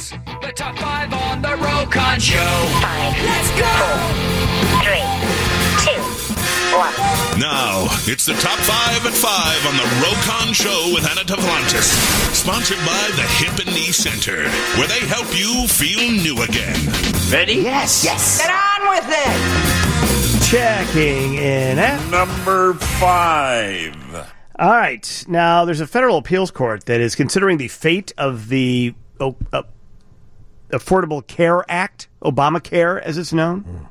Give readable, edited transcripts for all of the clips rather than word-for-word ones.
Atlantis. The top 5 on the Rokon Show. 5, Let's go! 4, 3, 2, 1. Now, it's the top 5 at 5 on the Rokon Show with Anna Atlantis. Sponsored by the Hip and Knee Center, where they help you feel new again. Ready? Yes. Get on with it! Checking in at number 5. All right. Now, there's a federal appeals court that is considering the fate of the Affordable Care Act, Obamacare as it's known.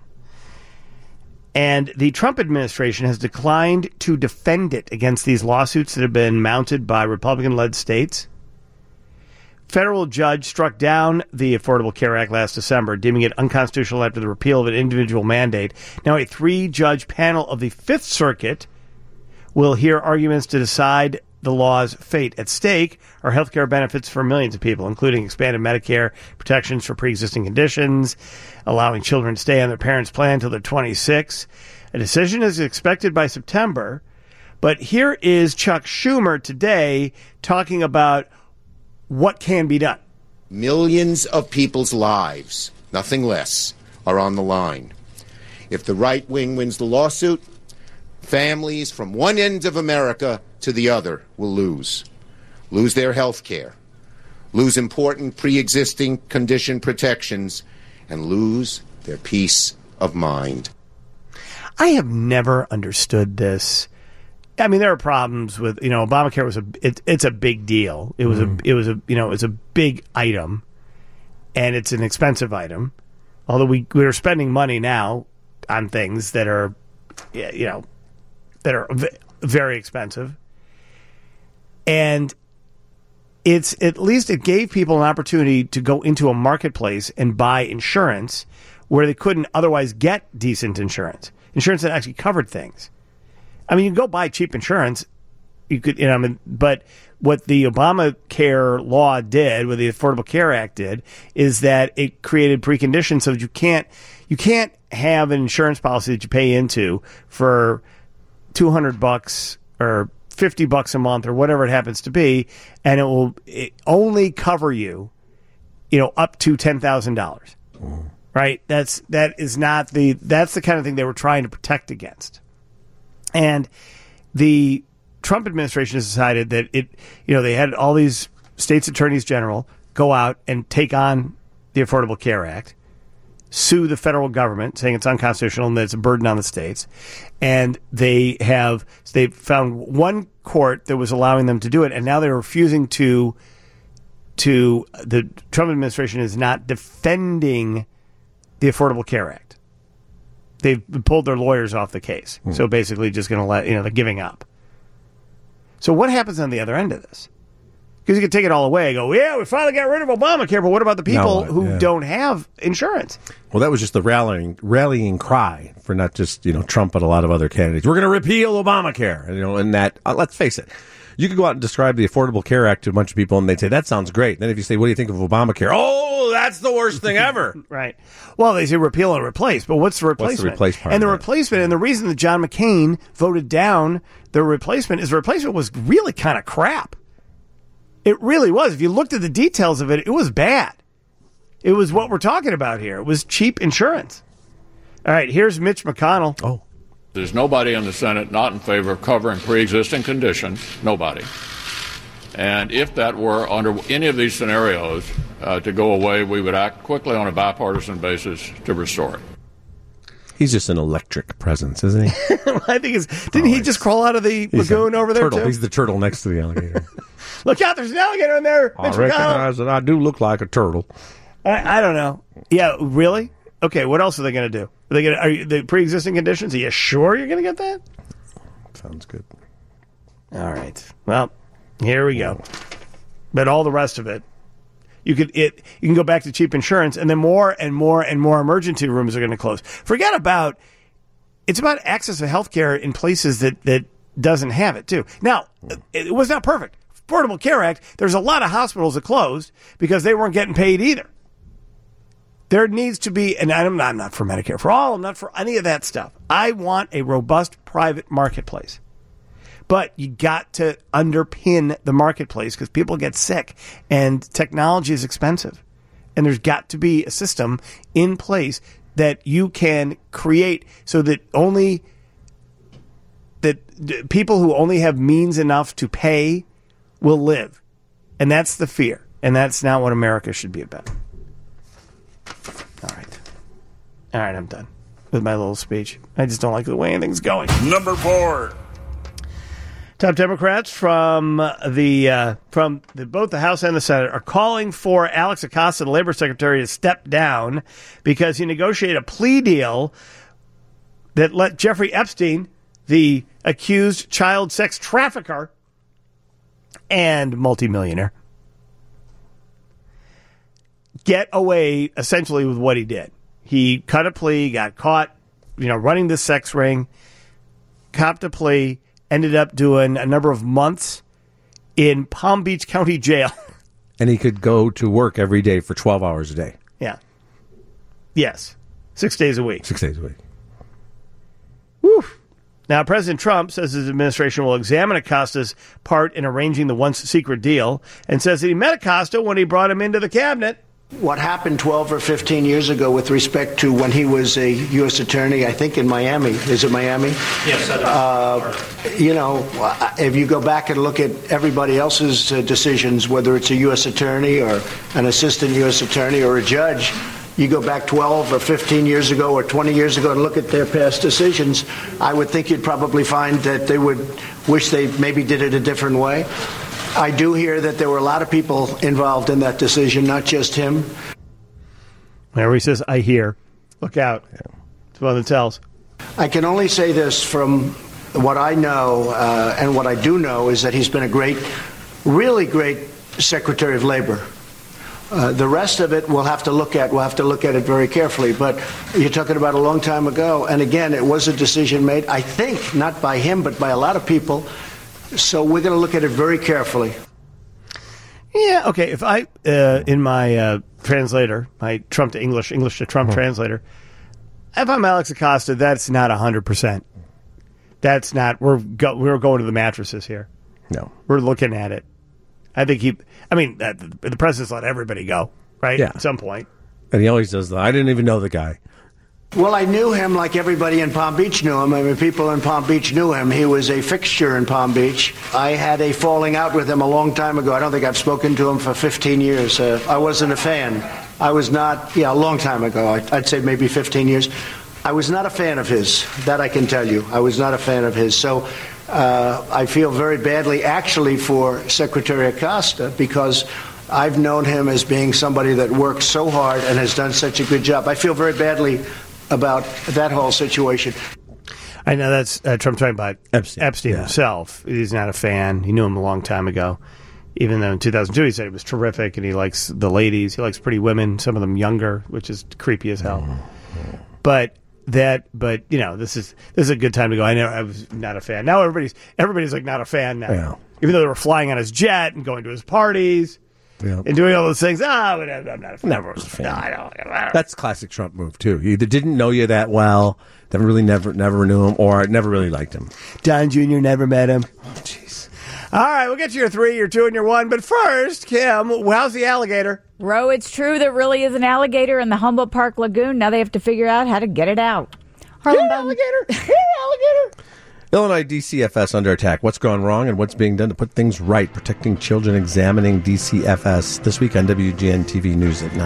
And the Trump administration has declined to defend it against these lawsuits that have been mounted by Republican-led states. Federal judge struck down the Affordable Care Act last December, deeming it unconstitutional after the repeal of an individual mandate. Now, a 3-judge panel of the Fifth Circuit will hear arguments to decide the law's fate. At stake are health care benefits for millions of people, including expanded Medicare protections for pre-existing conditions, allowing children to stay on their parents' plan until they're 26. A decision is expected by September, but here is Chuck Schumer today talking about what can be done. Millions of people's lives, nothing less, are on the line. If the right wing wins the lawsuit, families from one end of America to the other will lose their health care, lose important pre-existing condition protections, and lose their peace of mind. I have never understood this. I mean, there are problems with, Obamacare was it's a big deal. It was a big item, and it's an expensive item. Although we are spending money now on things that are, that are very expensive. And it's at least it gave people an opportunity to go into a marketplace and buy insurance where they couldn't otherwise get decent insurance that actually covered things. I mean, you can go buy cheap insurance. You could, but what the Obamacare law did, what the Affordable Care Act did, is that it created preconditions so that you can't have an insurance policy that you pay into for $200 or $50 a month or whatever it happens to be, and it will only cover you, up to $10,000. Right? That's the kind of thing they were trying to protect against. And the Trump administration has decided that they had all these states' attorneys general go out and take on the Affordable Care Act, sue the federal government, saying it's unconstitutional and that it's a burden on the states. And they found one court that was allowing them to do it, and now they're refusing to the Trump administration is not defending the Affordable Care Act. They've pulled their lawyers off the case. So basically just going to let, they're giving up. So what happens on the other end of this? Because you can take it all away and go, yeah, we finally got rid of Obamacare, but what about the people who don't have insurance? Well, that was just the rallying cry for not just, Trump, but a lot of other candidates. We're going to repeal Obamacare. And that, let's face it, you could go out and describe the Affordable Care Act to a bunch of people and they'd say, that sounds great. Then if you say, what do you think of Obamacare? Oh, that's the worst thing ever. Right. Well, they say repeal and replace, but what's the replacement? What's the replace part? And the replacement, and the reason that John McCain voted down the replacement is the replacement was really kind of crap. It really was. If you looked at the details of it, it was bad. It was what we're talking about here. It was cheap insurance. All right, here's Mitch McConnell. Oh. There's nobody in the Senate not in favor of covering pre-existing conditions. Nobody. And if that were under any of these scenarios to go away, we would act quickly on a bipartisan basis to restore it. He's just an electric presence, isn't he? I think didn't he just crawl out of the lagoon over there, turtle. too? He's the turtle next to the alligator. Look out, there's an alligator in there, Mitch McConnell. I recognize that I do look like a turtle. I don't know. Yeah, really? Okay, what else are they going to do? Are the pre-existing conditions? Are you sure you're going to get that? Sounds good. All right. Well, here we go. But all the rest of it, you can go back to cheap insurance, and then more and more and more emergency rooms are going to close. Forget about it's about access to health care in places that doesn't have it too. Now, it was not perfect. Affordable Care Act. There's a lot of hospitals that closed because they weren't getting paid either. There needs to be, and I'm not for Medicare for all, I'm not for any of that stuff. I want a robust private marketplace. But you got to underpin the marketplace because people get sick and technology is expensive. And there's got to be a system in place that you can create so that people who only have means enough to pay will live. And that's the fear. And that's not what America should be about. All right, I'm done with my little speech. I just don't like the way anything's going. Number 4. Top Democrats from both the House and the Senate are calling for Alex Acosta, the Labor Secretary, to step down because he negotiated a plea deal that let Jeffrey Epstein, the accused child sex trafficker and multimillionaire, get away essentially with what he did. He cut a plea, got caught, running this sex ring, copped a plea, ended up doing a number of months in Palm Beach County Jail. And he could go to work every day for 12 hours a day. Yeah. Yes. 6 days a week. 6 days a week. Woo. Now, President Trump says his administration will examine Acosta's part in arranging the once secret deal and says that he met Acosta when he brought him into the cabinet. What happened 12 or 15 years ago with respect to when he was a U.S. attorney, I think in Miami. Is it Miami? Yes. If you go back and look at everybody else's decisions, whether it's a U.S. attorney or an assistant U.S. attorney or a judge, you go back 12 or 15 years ago or 20 years ago and look at their past decisions, I would think you'd probably find that they would wish they maybe did it a different way. I do hear that there were a lot of people involved in that decision, not just him. Whenever he says, I hear, look out. It's one that tells. I can only say this from what I know, and what I do know is that he's been a really great Secretary of Labor. The rest of it we'll have to look at. We'll have to look at it very carefully. But you're talking about a long time ago. And again, it was a decision made, I think, not by him, but by a lot of people. So we're going to look at it very carefully. Yeah, okay. If I, in my translator, my Trump to English, English to Trump translator, if I'm Alex Acosta, that's not 100%. That's not, we're going to the mattresses here. No. We're looking at it. I think the president's let everybody go, right? Yeah. At some point. And he always does that. I didn't even know the guy. Well, I knew him like everybody in Palm Beach knew him. I mean, people in Palm Beach knew him. He was a fixture in Palm Beach. I had a falling out with him a long time ago. I don't think I've spoken to him for 15 years. I wasn't a fan. I was not, a long time ago. I'd say maybe 15 years. I was not a fan of his. That I can tell you. I was not a fan of his. So I feel very badly, actually, for Secretary Acosta because I've known him as being somebody that works so hard and has done such a good job. I feel very badly about that whole situation. I know that's Trump talking about Epstein himself. He's not a fan. He knew him a long time ago. Even though in 2002 he said he was terrific and he likes the ladies. He likes pretty women, some of them younger, which is creepy as hell. But this is a good time to go. I was not a fan. Now everybody's like not a fan now. Yeah. Even though they were flying on his jet and going to his parties. Yeah. And doing all those things. I'm not a fan. Never was a fan. No, I don't. That's a classic Trump move, too. He either didn't know you that well, never knew him, or never really liked him. Don Jr. never met him. Oh, jeez. All right, we'll get to your 3, your 2, and your 1. But first, Kim, how's the alligator? Ro, it's true there really is an alligator in the Humboldt Park Lagoon. Now they have to figure out how to get it out. Harlan alligator! Alligator! Illinois DCFS under attack. What's gone wrong and what's being done to put things right? Protecting children, examining DCFS. This week on WGN TV News at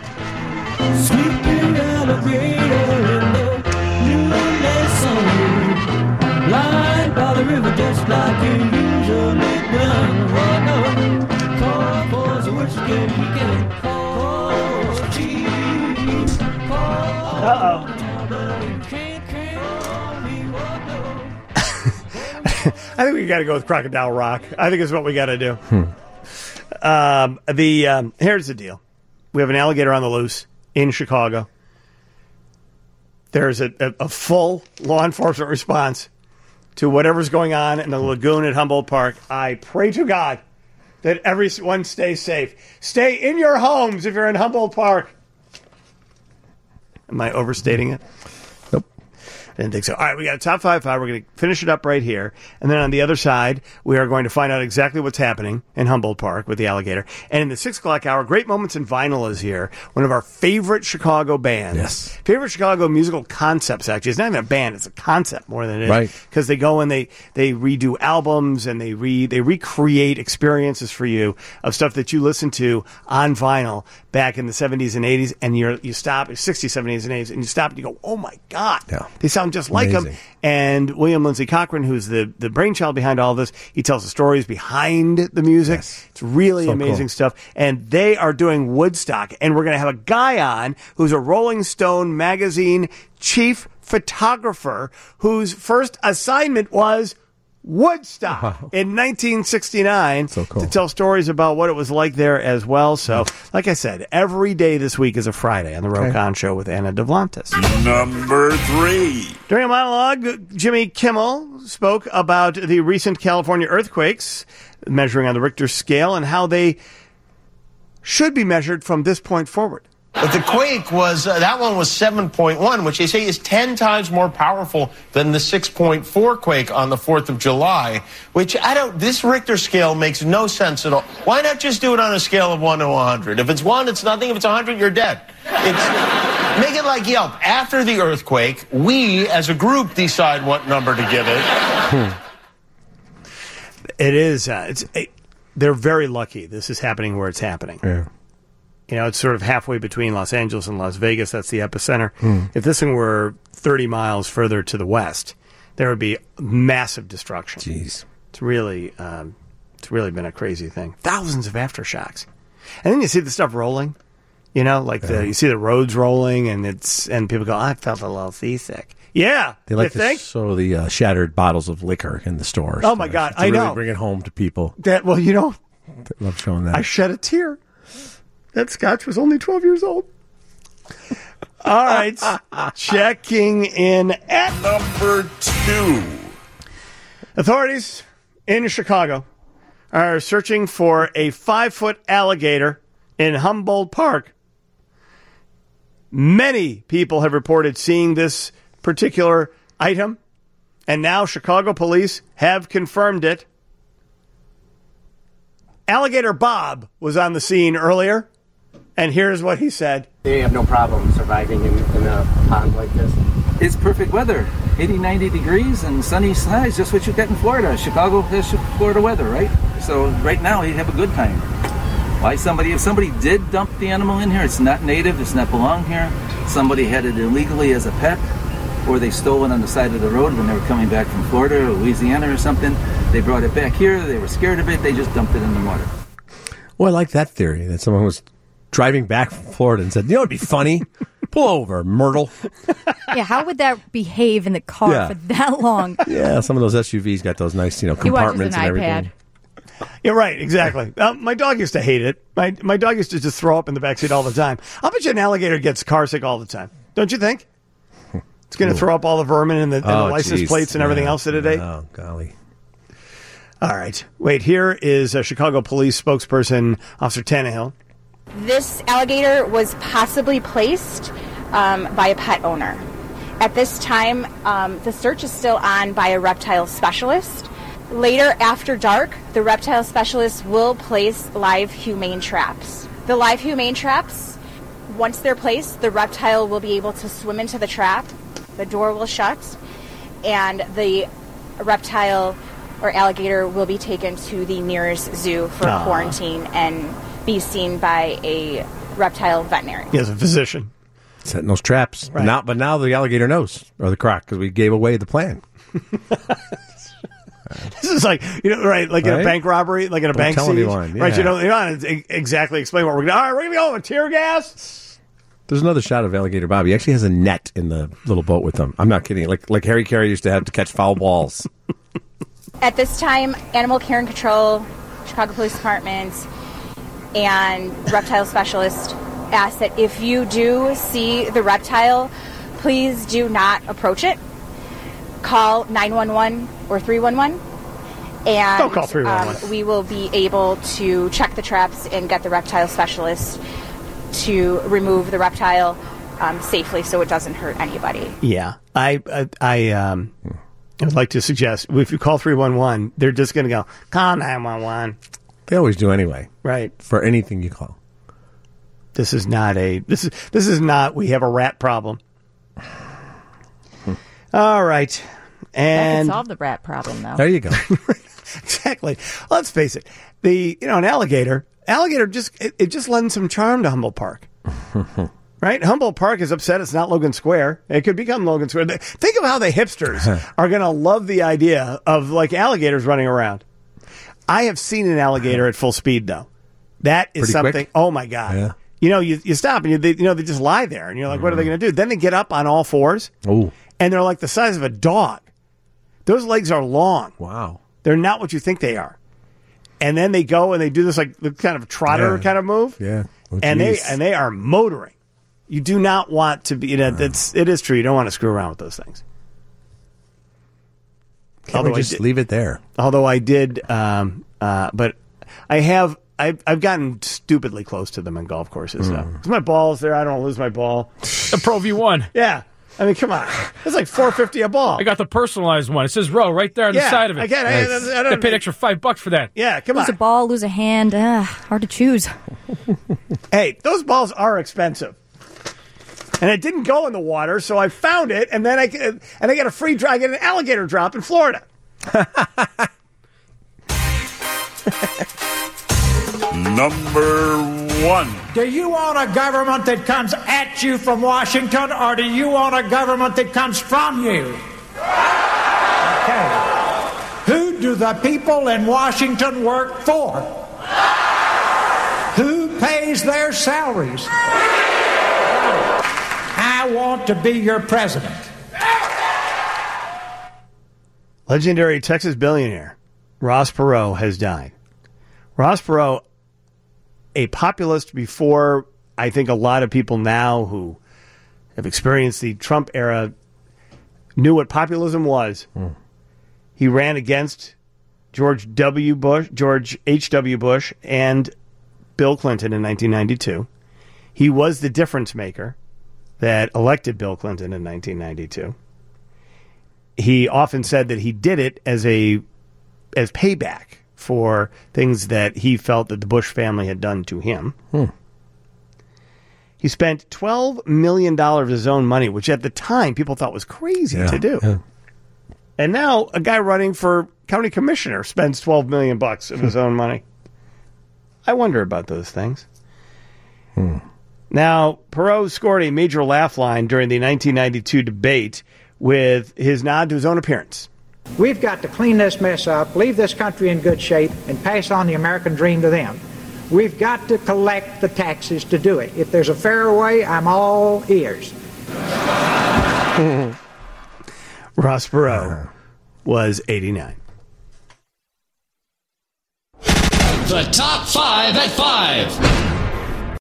9. Sleeping alligator in the noonday sun, lying by the river just like you usually done. Oh no, call for the which game you get. Call cheese. Uh-oh. I think we got to go with Crocodile Rock. I think it's what we got to do. Here's the deal. We have an alligator on the loose in Chicago. There's a full law enforcement response to whatever's going on in the lagoon at Humboldt Park. I pray to God that everyone stays safe. Stay in your homes if you're in Humboldt Park. Am I overstating it? Nope. I didn't think so. All right, we got a top 5. We're going to finish it up right here. And then on the other side, we are going to find out exactly what's happening in Humboldt Park with the alligator. And in the 6 o'clock hour, Great Moments in Vinyl is here. One of our favorite Chicago bands. Yes. Favorite Chicago musical concepts, actually. It's not even a band. It's a concept more than it is. Right. Because they go and they redo albums and they recreate experiences for you of stuff that you listened to on vinyl back in the 70s and 80s. And you stop, 60s, 70s, and 80s, and you stop and you go, oh my God. Yeah. They sound just like them. And William Lindsay Cochran, who's the brainchild behind all this, he tells the stories behind the music. Yes. It's really So amazing cool. stuff. And they are doing Woodstock. And we're going to have a guy on who's a Rolling Stone magazine chief photographer whose first assignment was Woodstock in 1969 So cool. to tell stories about what it was like there as well. So, like I said, every day this week is a Friday on the Rokon Show with Anna Devlantis. Number 3. During a monologue, Jimmy Kimmel spoke about the recent California earthquakes, measuring on the Richter scale, and how they should be measured from this point forward. But the quake was, that one was 7.1, which they say is 10 times more powerful than the 6.4 quake on the 4th of July, which this Richter scale makes no sense at all. Why not just do it on a scale of 1 to 100? If it's 1, it's nothing. If it's 100, you're dead. Make it like Yelp. After the earthquake, we as a group decide what number to give it. It is, they're very lucky this is happening where it's happening. Yeah. You know, it's sort of halfway between Los Angeles and Las Vegas. That's the epicenter. If this thing were 30 miles further to the west, there would be massive destruction. Jeez. It's really been a crazy thing. Thousands of aftershocks. And then you see the stuff rolling, you know, like you see the roads rolling and people go, I felt a little seasick. Yeah. They like you think? to show the shattered bottles of liquor in the stores. Oh, my God. To I really know. bring it home to people. Well, you know, They love showing that. I shed a tear. That scotch was only 12 years old. All right. Checking in at Number 2. Authorities in Chicago are searching for a 5-foot alligator in Humboldt Park. Many people have reported seeing this particular item, and now Chicago police have confirmed it. Alligator Bob was on the scene earlier, and here's what he said. They have no problem surviving in a pond like this. It's perfect weather, 80, 90 degrees and sunny skies, just what you get in Florida. Chicago has Florida weather, right? So right now, you have a good time. If somebody did dump the animal in here, it's not native, it's not belong here. Somebody had it illegally as a pet, or they stole it on the side of the road when they were coming back from Florida or Louisiana or something. They brought it back here, they were scared of it, they just dumped it in the water. Well, I like that theory that someone was driving back from Florida and said, you know, it'd be funny. Pull over, Myrtle. Yeah, how would that behave in the car for that long? Yeah, some of those SUVs got those nice, compartments and everything. Yeah, right, exactly. My dog used to hate it. My dog used to just throw up in the backseat all the time. I'll bet you an alligator gets car sick all the time. Don't you think? It's going to throw up all the vermin and the license plates and everything else today. Oh, golly. All right. Wait, here is a Chicago police spokesperson, Officer Tannehill. This alligator was possibly placed by a pet owner. At this time, the search is still on by a reptile specialist. Later, after dark, the reptile specialist will place live humane traps. The live humane traps, once they're placed, the reptile will be able to swim into the trap, the door will shut, and the reptile or alligator will be taken to the nearest zoo for quarantine and be seen by a reptile veterinarian. He has a physician. Setting those traps. Right. But now the alligator knows, or the croc, because we gave away the plan. This is like, right, like in a bank robbery, like in a bank tell siege. anyone, Right, yeah. you don't exactly explain what we're going to do. All right, we're going to go with tear gas. There's another shot of Alligator Bob. He actually has a net in the little boat with him. I'm not kidding. Like Harry Carey used to have to catch foul balls. At this time, Animal Care and Control, Chicago Police Department, and reptile specialist ask that if you do see the reptile, please do not approach it. Call 911 or 311. And Don't call 311. We will be able to check the traps and get the reptile specialist to remove the reptile. safely so it doesn't hurt anybody. Yeah. I would like to suggest, if you call 311, they're just going to go, call 911. They always do anyway. Right. For anything you call. This is not we have a rat problem. All right. That And could solve the rat problem, though. There you go. Exactly. Let's face it. An alligator just lends some charm to Humboldt Park. Right? Humboldt Park is upset it's not Logan Square. It could become Logan Square. Think of how the hipsters are going to love the idea of like alligators running around. I have seen an alligator at full speed, though. That is Pretty something. quick? Oh my God! Yeah. You stop and they just lie there, and you're like, what are they going to do? Then they get up on all fours, and they're like the size of a dog. Those legs are long. Wow. They're not what you think they are. And then they go and they do this like kind of trotter kind of move. Yeah. Oh, and geez. they are motoring. You do not want to be. It is true. You don't want to screw around with those things. Can't we just leave it there? Although I did, but I've gotten stupidly close to them in golf courses. Because my ball's there. I don't lose my ball. The Pro V1. Yeah. I mean, come on. It's like $4.50 a ball. I got the personalized one. It says row right there on the side of it. I get it. I paid extra $5 for that. Yeah, come Lose on. a ball, lose a hand. Hard to choose. Hey, those balls are expensive. And it didn't go in the water, so I found it, and then I get a free drop. I get an alligator drop in Florida. Number 1. Do you want a government that comes at you from Washington, or do you want a government that comes from you? Okay. Who do the people in Washington work for? Who pays their salaries? I want to be your president. Legendary Texas billionaire Ross Perot has died. Ross Perot, a populist before, I think a lot of people now who have experienced the Trump era knew what populism was. He ran against George H.W. Bush, and Bill Clinton in 1992. He was the difference maker that elected Bill Clinton in 1992. He often said that he did it as payback for things that he felt that the Bush family had done to him. He spent $12 million of his own money, which at the time people thought was crazy to do. Yeah. And now a guy running for county commissioner spends $12 million of his own money. I wonder about those things. Now, Perot scored a major laugh line during the 1992 debate with his nod to his own appearance. We've got to clean this mess up, leave this country in good shape, and pass on the American dream to them. We've got to collect the taxes to do it. If there's a fairer way, I'm all ears. Ross Perot was 89. The top 5 at 5.